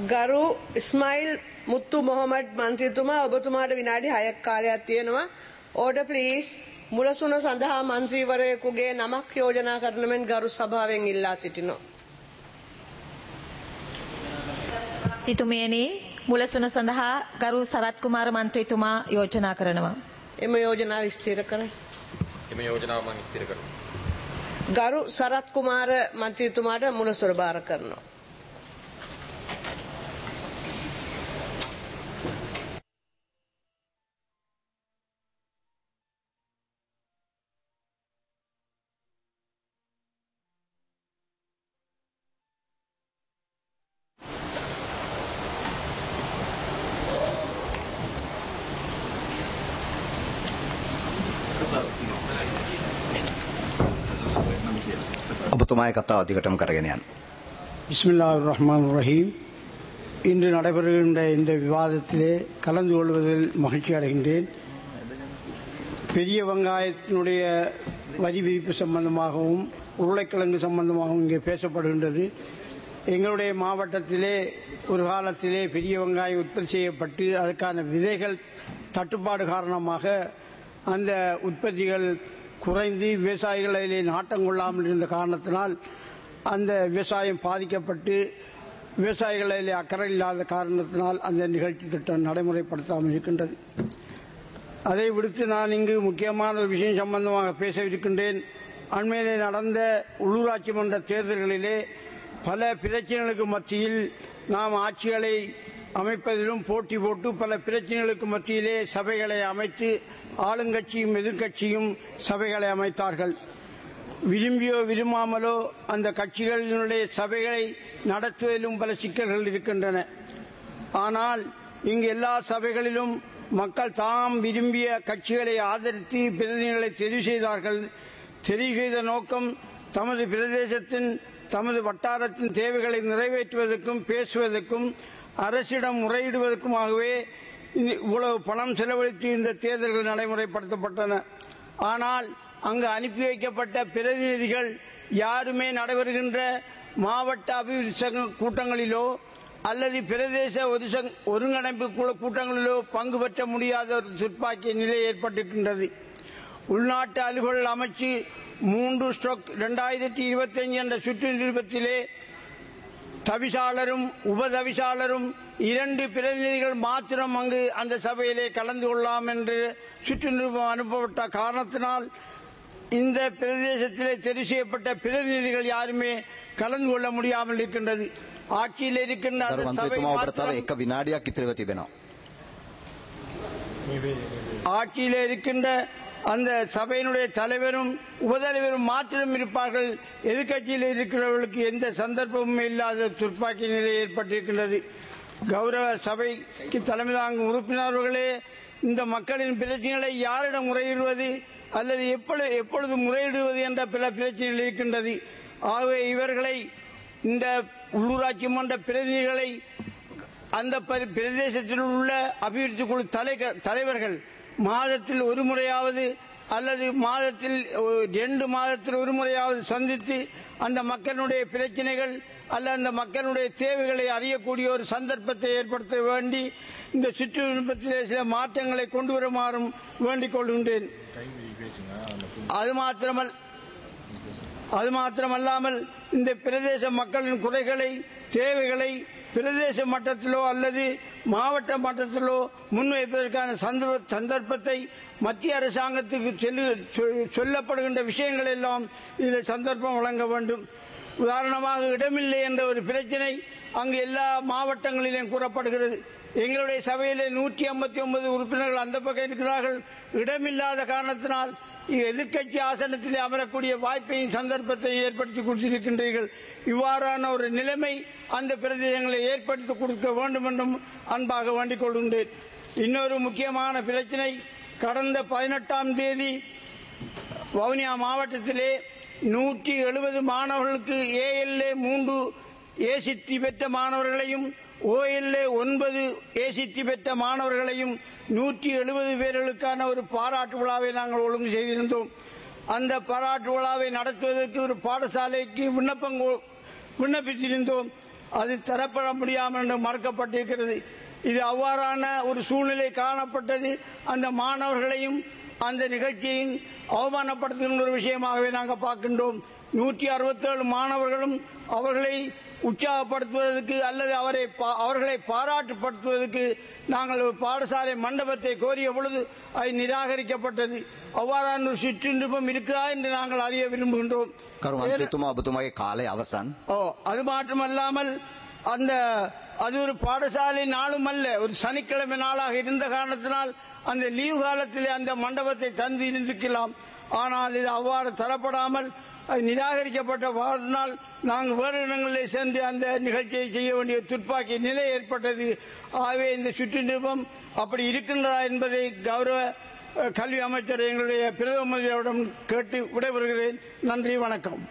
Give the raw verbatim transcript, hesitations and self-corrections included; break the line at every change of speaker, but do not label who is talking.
ගරු ඉස්මායිල් මුත්තු මොහමඩ් මන්ත්‍රීතුමා ඔබතුමාට විනාඩි හයක් කාලයක් තියෙනවා. Order please. මුලසුන සඳහා මන්ත්‍රීවරයෙකුගේ නමක් යෝජනා කරන මෙන් ගරු සභාවෙන් ඉල්ලා සිටිනවා.
තිතුමියනි මුලසුන සඳහා ගරු සරත් කුමාර මන්ත්‍රීතුමා යෝජනා කරනවා.
එම යෝජනාව ස්ථිර කරන්න.
එම යෝජනාව මම ස්ථිර කරනවා.
ගරු සරත් කුමාර මන්ත්‍රීතුමාට මුලසුර බාර කරනවා.
ඔබතුමායි කතාව දිගටම කරගෙන යන්න.
பிஸ்மில்லாஹிர் ரஹ்மானிர் ரஹீம். இன்று நடைபெறுகின்ற இந்த விவாதத்திலே கலந்து கொள்வதில் மகிழ்ச்சி அடைகின்றேன். பெரிய வெங்காயத்தினுடைய வரி விதிப்பு சம்பந்தமாகவும் உருளைக்கிழங்கு சம்பந்தமாகவும் இங்கே பேசப்படுகின்றது. எங்களுடைய மாவட்டத்திலே ஒரு காலத்திலே பெரிய வெங்காயம் உற்பத்தி செய்யப்பட்டு அதுக்கான விதைகள் தட்டுப்பாடு காரணமாக அந்த உற்பத்திகள் குறைந்து விவசாயிகளிலே நாட்டம் கொள்ளாமல் இருந்த காரணத்தினால் அந்த விவசாயம் பாதிக்கப்பட்டு விவசாயிகளிலே அக்கறை இல்லாத காரணத்தினால் அந்த நிகழ்ச்சி திட்டம் நடைமுறைப்படுத்தாமல் இருக்கின்றது. அதை விடுத்து நான் இங்கு முக்கியமான ஒரு விஷயம் சம்பந்தமாக பேசவிருக்கின்றேன். அண்மையிலே நடந்த உள்ளூராட்சி மன்ற தேர்தல்களிலே பல பிரச்சனைகளுக்கு மத்தியில் நாம் ஆட்சிகளை அமைப்பதிலும் போட்டி போட்டு பல பிரச்சனைகளுக்கு மத்தியிலே சபைகளை அமைத்து ஆளுங்கட்சியும் எதிர்கட்சியும் சபைகளை அமைத்தார்கள். விரும்பியோ விரும்பாமலோ அந்த கட்சிகளினுடைய சபைகளை நடத்துவதிலும் பல சிக்கல்கள் இருக்கின்றன. ஆனால் இங்கு எல்லா சபைகளிலும் மக்கள் தாம் விரும்பிய கட்சிகளை ஆதரித்து பிரதிநிதிகளை தெரிவு செய்தார்கள். தெரிவு செய்த நோக்கம் தமது பிரதேசத்தின் தமது வட்டாரத்தின் தேவைகளை நிறைவேற்றுவதற்கும் பேசுவதற்கும் அரசிடம் முறையிடுவதற்குமாகவே இவ்வளவு பணம் செலவழித்து இந்த தேர்தல்கள் நடைமுறைப்படுத்தப்பட்டன. ஆனால் அங்கு அனுப்பி வைக்கப்பட்ட பிரதிநிதிகள் யாருமே நடைபெறுகின்ற மாவட்ட அபிவிருத்தி சங்க கூட்டங்களிலோ அல்லது பிரதேச ஒருங்கிணைப்பு கூட்டங்களிலோ பங்கு பெற்ற முடியாத ஒரு துர்ப்பாக்கிய நிலை ஏற்பட்டிருக்கின்றது. உள்நாட்டு அலுவல் அமைச்சு மூன்று ஸ்ட்ரோக் இரண்டாயிரத்தி இருபத்தி அஞ்சு என்ற சுற்று நிருபத்திலே தவிசாளரும் உபதவிசாளரும் இரண்டு பிரதிநிதிகள் மாத்திரம் அங்கு அந்த சபையிலே கலந்து கொள்ளலாம் என்று சுற்று நிருபம் அனுப்பப்பட்ட காரணத்தினால் இந்த பிரதேசத்திலே தெரிவு செய்யப்பட்ட பிரதிநிதிகள் யாருமே கலந்து கொள்ள முடியாமல் இருக்கின்றது. ஆட்சியில் இருக்கின்ற ஆட்சியில் இருக்கின்ற அந்த சபையினுடைய தலைவரும் உபதலைவரும் மாத்திரம் இருப்பார்கள். எதிர்கட்சியில் இருக்கிறவர்களுக்கு எந்த சந்தர்ப்பமும் இல்லாத துர்ப்பாக்கிய நிலை ஏற்பட்டிருக்கின்றது. கௌரவ சபைக்கு தலைமை தாங்கும் உறுப்பினர்களே இந்த மக்களின் பிரச்சனைகளை யாரிடம் முறையிடுவது அல்லது எப்பொழுது எப்பொழுது முறையிடுவது என்ற பல பிரச்சனைகள் இருக்கின்றது. ஆகவே இவர்களை இந்த உள்ளூராட்சி மன்ற பிரதிநிதிகளை அந்த பிரதேசத்தில் உள்ள அபிவிருத்தி குழு தலைவர்கள் மாதத்தில் ஒரு முறையாவது அல்லது மாதத்தில் ரெண்டு மாதத்தில் ஒரு முறையாவது சந்தித்து அந்த மக்களுடைய பிரச்சனைகள் அல்ல அந்த மக்களுடைய தேவைகளை அறியக்கூடிய ஒரு சந்தர்ப்பத்தை ஏற்படுத்த வேண்டி இந்த சுற்றுப்பத்திலே சில மாற்றங்களை கொண்டு வருமாறும் வேண்டிக் கொள்கின்றேன். அது மாத்திரமல்ல அது மாத்திரமல்லாமல் இந்த பிரதேச மக்களின் குறைகளை தேவைகளை பிரதேச மட்டத்திலோ அல்லது மாவட்ட மட்டத்திலோ முன்வைப்பதற்கான சந்தர்ப்பத்தை மத்திய அரசாங்கத்துக்கு சொல்லப்படுகின்ற விஷயங்கள் எல்லாம் இதில் சந்தர்ப்பம் வழங்க வேண்டும். உதாரணமாக இடமில்லை என்ற ஒரு பிரச்சனை அங்கு எல்லா மாவட்டங்களிலும் கூறப்படுகிறது. எங்களுடைய சபையிலே நூற்றி ஐம்பத்தி ஒன்பது உறுப்பினர்கள் அந்த பக்கம் இருக்கிறார்கள். இடமில்லாத காரணத்தினால் எதிர்கட்சி ஆசனத்திலே அமரக்கூடிய வாய்ப்பையும் சந்தர்ப்பத்தையும் ஏற்படுத்தி கொடுத்திருக்கின்றீர்கள். இவ்வாறான ஒரு நிலைமை அந்த பிரதேசங்களை ஏற்படுத்தி கொடுக்க வேண்டும் என்றும் அன்பாக வேண்டிக் கொள்கின்றேன். இன்னொரு முக்கியமான பிரச்சனை, கடந்த பதினெட்டாம் தேதி வவுனியா மாவட்டத்திலே நூற்றி எழுபது மாணவர்களுக்கு ஏஎல்ஏ மூன்று ஏசித்தி பெற்ற மாணவர்களையும் ஓஎல்ஏ ஒன்பது ஏசித்தி பெற்ற மாணவர்களையும் நூற்றி எழுபது பேர்களுக்கான ஒரு பாராட்டு விழாவை நாங்கள் ஒழுங்கு செய்திருந்தோம். அந்த பாராட்டு விழாவை நடத்துவதற்கு ஒரு பாடசாலைக்கு விண்ணப்பம் விண்ணப்பித்திருந்தோம். அது தரப்பட முடியாமல் என்று மறுக்கப்பட்டிருக்கிறது. இது அவ்வாறான ஒரு சூழ்நிலை காணப்பட்டது. அந்த மாணவர்களையும் அந்த நிகழ்ச்சியின் அவமானப்படுத்துகின்ற ஒரு விஷயமாகவே நாங்கள் பார்க்கின்றோம். நூற்றி அறுபத்தி ஏழு மாணவர்களும் அவர்களை உற்சாகப்படுத்துவதற்கு அல்லது அவரை அவர்களை பாராட்டுப்படுத்துவதற்கு நாங்கள் ஒரு பாடசாலை மண்டபத்தை கோரிய பொழுது அது நிராகரிக்கப்பட்டது. அவ்வாறான ஒரு சுற்றுநிருபம் இருக்குதா என்று நாங்கள் அறிய விரும்புகின்றோம். ஓ அது மாற்றமல்லாமல் அந்த அது ஒரு பாடசாலை நாளும் அல்ல, ஒரு சனிக்கிழமை நாளாக இருந்த காரணத்தினால் அந்த லீவு காலத்திலே அந்த மண்டபத்தை தந்து இருந்திருக்கலாம். ஆனால் இது அவ்வாறு தரப்படாமல் நிராகரிக்கப்பட்ட வாதத்தினால் நாங்கள் வேறு இடங்களில் சென்று அந்த நிகழ்ச்சியை செய்ய வேண்டிய துப்பாக்கி நிலை ஏற்பட்டது. ஆகவே இந்த சுற்று நிருபம் அப்படி இருக்கின்றதா என்பதை கௌரவ கல்வி அமைச்சர் எங்களுடைய பிரதம மந்திரியிடம் கேட்டு விடைபெறுகிறேன். நன்றி, வணக்கம்.